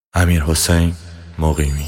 امیرحسین مقیمی.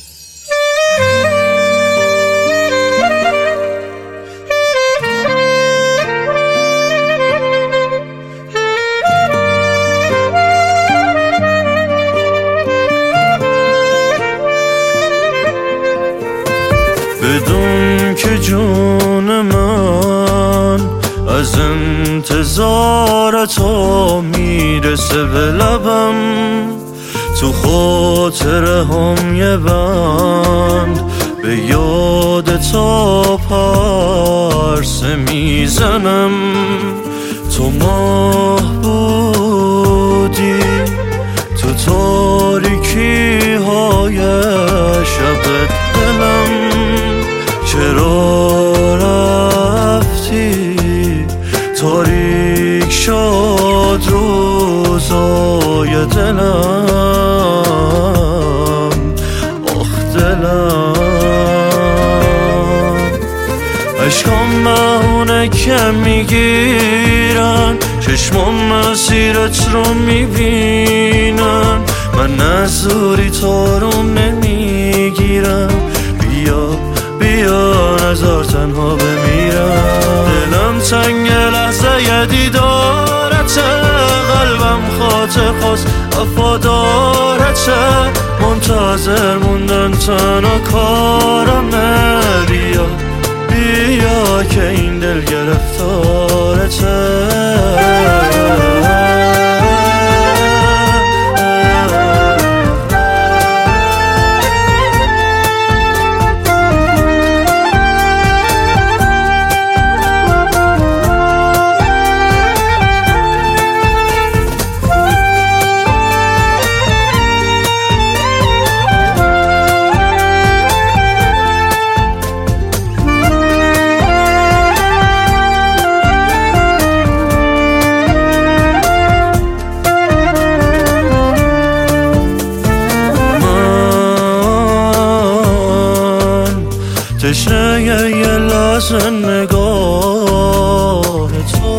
بدون که جون من از انتظار تو میرسه به لبم، تو خاطره هم یه بند به یاد تو پرسه میزنم. تو ماه بودی تو تاریکی های شب دلم، چرا رفتی تاریک شد روزای دلم، آخ دلم. عشقام بهونه که میگیرن، چشمام مسیرت رو میبینن، من نزوری تو رو نمیگیرم. بیا نزار تنها بمیرم. دلم تنگ لحظه دیدارته، قلبم خاطر خواست وفادارته، منتظر موندن تنها کارمه. بیا که این دل گرفتارته. تشنه یه لحظه نگاه تو،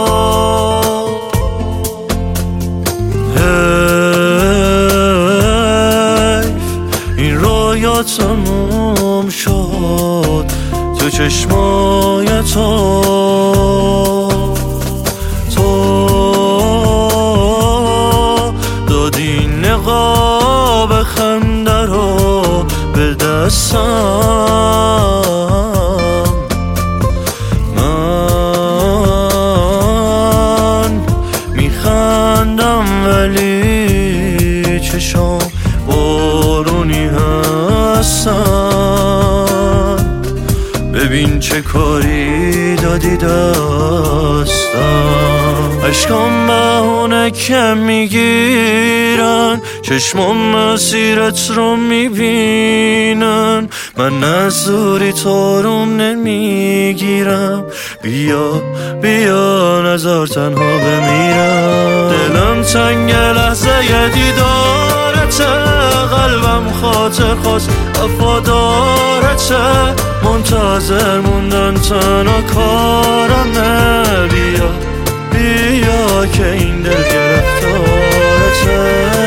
حیف این رویا تموم شد تو چشمای تو. دادی نقاب خنده رو به دستم، ولی چشم بارونی هستن. ببین چه کاری دادی دستم. عشقام بهونه که میگیرن، چشمام مسیرت رو میبینن، من نزوری تو رو نمیگیرم. بیا نزار تنها بمیرم. دلم تنگ لحظه دیدارته، قلبم خاطر خواست وفادارته، منتظر موندن تنها کارمه. بیا که این دل گرفتارته.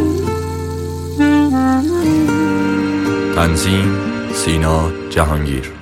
تنظیم سینا جهانگیر.